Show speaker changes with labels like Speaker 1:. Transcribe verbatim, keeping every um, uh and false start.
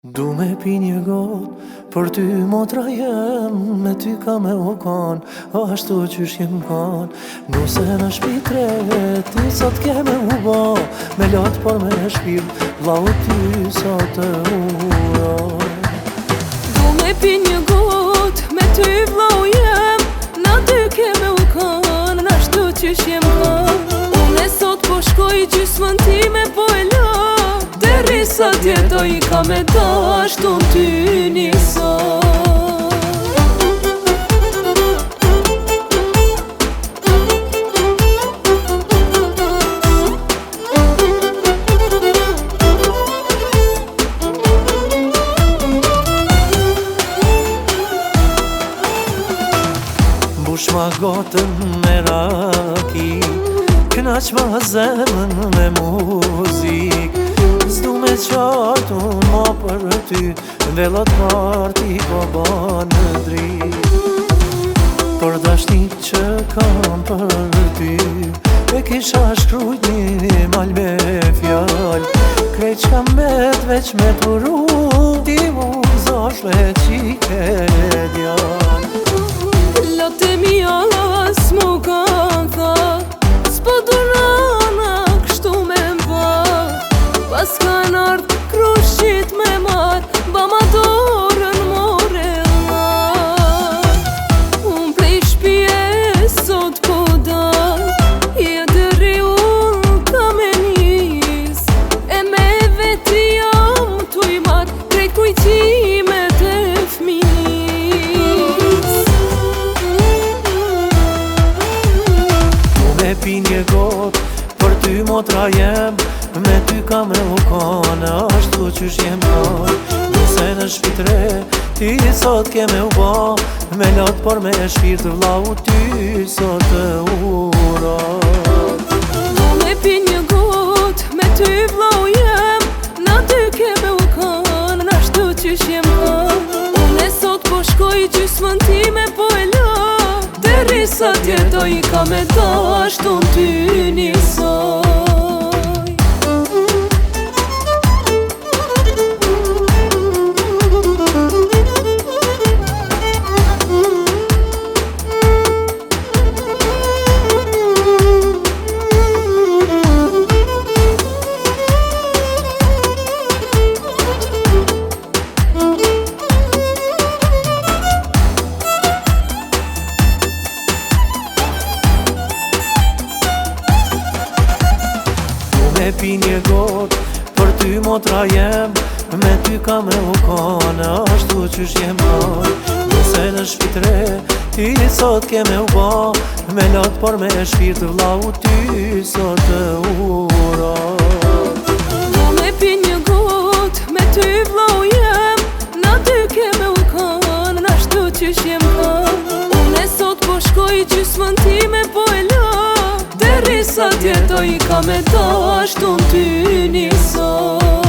Speaker 1: Du me pi një got, për ty motra jem, me ty ka me u kon, ashtu qysh jem kon. Nuse në shpi trehet, ti sot ke me u bo, me lot por me shpirt, vlau ty sot të uroj.
Speaker 2: Du me pi një got, me ty vlau jem, na ty ke me u kon, ashtu qysh jem kon. Unë e sot po shkoj gjysmën time po e la, deri sa tjetoj ka me ta ashtu në ty njësoj.
Speaker 1: Bush ma gotën me raki, knaq ma zemën me muzik. Zdu me qartu ma për ty, vellat parti po banë drit. Por dashnit që kam për ty, e kisha shkrujt një mal me fjall. Krejt që kam bet veç me puru, ti mu zosh me qike djall.
Speaker 2: Lote mi as mu kanë tha, s'po durana kështu me mba. Pas kanë ardh krushit me mar, ba ma dorën more llar. Unë prej shpije sot po dal, je dëri unë ka me njës, e me veti jam t'u i mar, krejt kujtimet e fëmijës.
Speaker 1: Du me pi një got, për ty motra jem, me ty ka me u kon, ashtu qysh jem kon. Nuse në shpitre, ti sot ke me u bo, me lot por me shpirt, vlau ty sot të uroj.
Speaker 2: Du me pi një got, me ty vlau jem, na ty ke me u kon, ashtu qysh jem kon. Unë e sot po shkoj gjysmën time po e la, deri sa tjetoj ka me ta ashtu në ty njësoj.
Speaker 1: Me pi një got, për ty motra jem, me ty ka me u kon, ashtu qysh jem kon. Nuse në shpitre, ti sot ke me u bo, me lot por me shpirt, vlau ty sot të uroj.
Speaker 2: Du me pi një got, me ty vlau jem, na ty ke me u kon, ashtu qysh jem kon. Unë e sot po shkoj gjysmën time po e la, deri sa tjetoj ka me ta ashtu në ty njësoj.